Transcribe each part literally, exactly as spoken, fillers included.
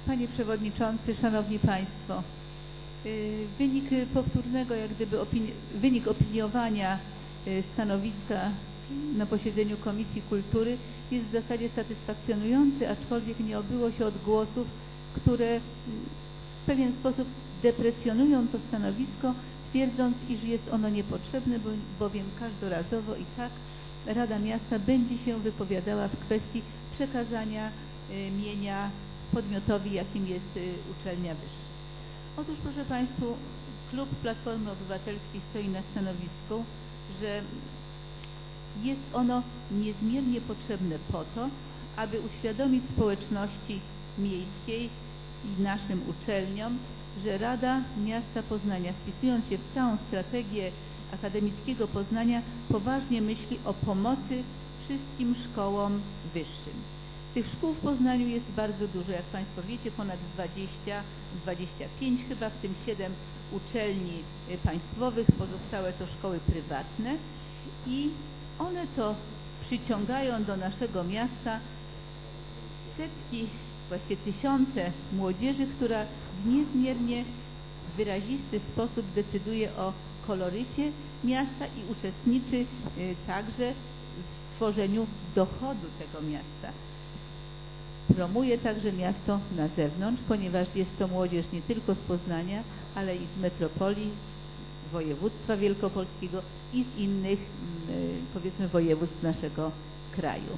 Panie Przewodniczący, Szanowni Państwo, wynik powtórnego, jak gdyby opini wynik opiniowania stanowiska na posiedzeniu Komisji Kultury jest w zasadzie satysfakcjonujący, aczkolwiek nie obyło się od głosów, które w pewien sposób deprecjonują to stanowisko, twierdząc, iż jest ono niepotrzebne, bowiem każdorazowo i tak Rada Miasta będzie się wypowiadała w kwestii przekazania mienia podmiotowi, jakim jest uczelnia wyższa. Otóż, proszę Państwa, klub Platformy Obywatelskiej stoi na stanowisku, że jest ono niezmiernie potrzebne po to, aby uświadomić społeczności miejskiej i naszym uczelniom, że Rada Miasta Poznania, wpisując się w całą strategię akademickiego Poznania, poważnie myśli o pomocy wszystkim szkołom wyższym. Tych szkół w Poznaniu jest bardzo dużo, jak Państwo wiecie, ponad dwadzieścia, dwadzieścia pięć chyba, w tym siedem uczelni państwowych, pozostałe to szkoły prywatne i one to przyciągają do naszego miasta setki, właściwie tysiące młodzieży, która w niezmiernie wyrazisty sposób decyduje o kolorycie miasta i uczestniczy y, także w tworzeniu dochodu tego miasta. Promuje także miasto na zewnątrz, ponieważ jest to młodzież nie tylko z Poznania, ale i z metropolii województwa wielkopolskiego i z innych, powiedzmy, województw naszego kraju.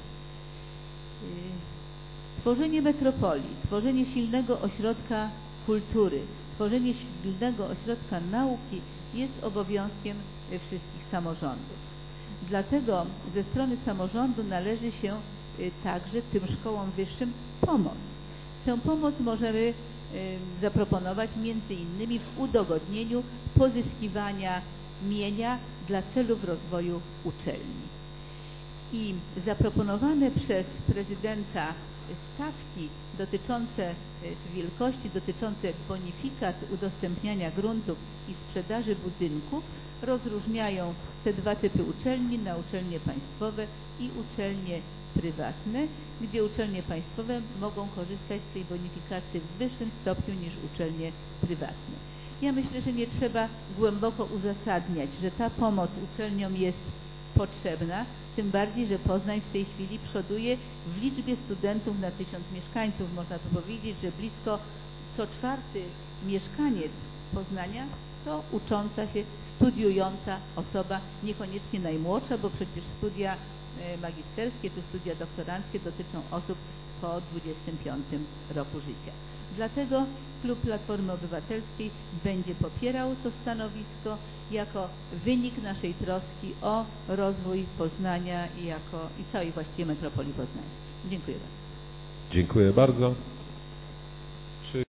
Tworzenie metropolii, tworzenie silnego ośrodka kultury, tworzenie silnego ośrodka nauki jest obowiązkiem wszystkich samorządów. Dlatego ze strony samorządu należy się także tym szkołom wyższym pomoc. Tę pomoc możemy y, zaproponować między innymi w udogodnieniu pozyskiwania mienia dla celów rozwoju uczelni. I zaproponowane przez prezydenta stawki dotyczące wielkości, dotyczące bonifikat udostępniania gruntów i sprzedaży budynków rozróżniają te dwa typy uczelni na uczelnie państwowe i uczelnie prywatne, gdzie uczelnie państwowe mogą korzystać z tej bonifikacji w wyższym stopniu niż uczelnie prywatne. Ja myślę, że nie trzeba głęboko uzasadniać, że ta pomoc uczelniom jest potrzebna, tym bardziej, że Poznań w tej chwili przoduje w liczbie studentów na tysiąc mieszkańców. Można tu powiedzieć, że blisko co czwarty mieszkaniec Poznania to ucząca się, studiująca osoba, niekoniecznie najmłodsza, bo przecież studia magisterskie czy studia doktoranckie dotyczą osób po dwudziestym piątym roku życia. Dlatego klub Platformy Obywatelskiej będzie popierał to stanowisko jako wynik naszej troski o rozwój Poznania i, jako, i całej właściwie metropolii poznańskiej. Dziękuję bardzo. Dziękuję bardzo.